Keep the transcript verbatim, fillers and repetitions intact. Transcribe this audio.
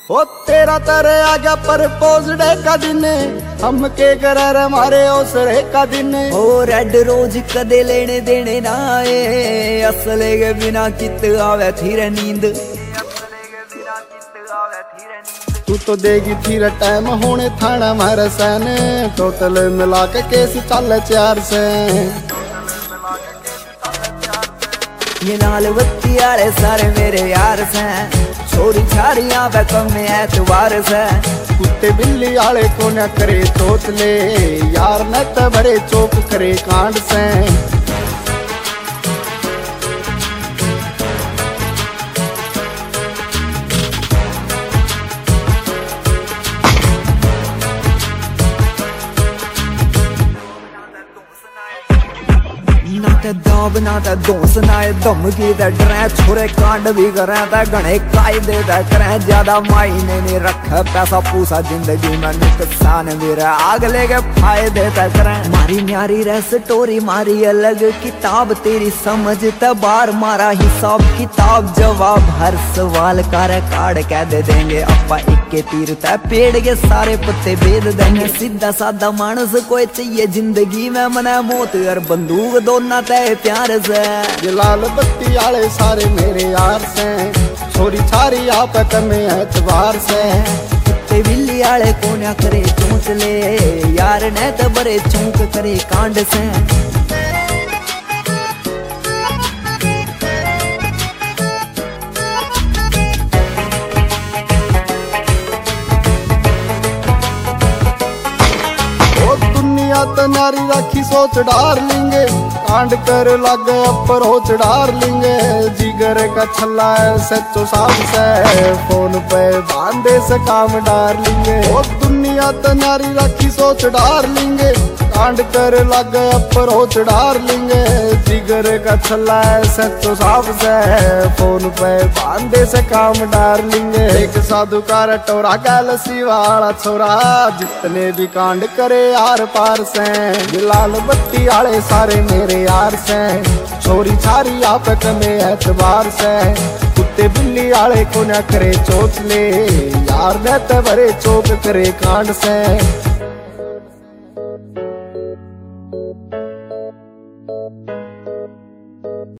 ओ तेरा तेरे आगे प्रपोज डे का दिन, हम के कर हमारे ओसरे का दिन। ओ रेड रोज कदे लेने देने ना आए, असले के बिना कित आवे थी नींद। तू तो देगी थी टाइम होने थाना मारे सैन, टोटल मिला के केस चल चार से। ये नाल बत्ती आले सारे मेरे यार से, छोरी छाड़ियां पे कम एतवार से। कुत्ते बिल्ली आले को न करे तोतले, यार न त बड़े चौक करे कांड से। ना ते दाब ना ते दोस ना धमकी ते डरे, छोरे कांड भी करे ते घने कायदे ते करे। ज्यादा मायने नहीं रखे पैसा पूसा, जिंदगी में नुकसान भी रहे अगले के फायदे ते करे। मारी न्यारी रह स्टोरी मारी अलग किताब, तेरी समझ ते बार मारा हिसाब किताब। जवाब हर सवाल कर कार्ड कह दे देंगे, अपा इक्के तीर ते पेड़ के सारे पत्ते बेद देंगे। सीधा साधा मानस कोई चाहिए जिंदगी में, मने मौत और बंदूक दोना तय प्यार से। ये लाल बत्ती आले सारे मेरे यार से, छोरी छारी आप कमे एतवार से। कुत्ते बिल्ली आले को ना करे चोंचले, यार ने तो बड़े चौंक करे कांड से। तो नारी राखी सोच डार्लिंगे, कांड कर लग अप्रोच डार्लिंगे। जिगर का छल्ला है सच्चो साफ से, फोन पे बांधे से काम डार्लिंगे। ओ दुनिया तो नारी राखी सोच डार्लिंगे, कांड कर लग अप्रोच डार्लिंगे। जिगर का छल्ला है सच्चो साफ से, फोन पे बांधे से काम डार्लिंगे। एक साधु का टोरा गैलसी वाला छोरा, जितने भी कांड करे आर पार से। लाल बत्ती आले सारे मेरे यार से, छोरी छारी आप कमे एतबार से। कुत्ते बिल्ली आले को न करे चोचले, यार न त बड़े चौक करे कांड से।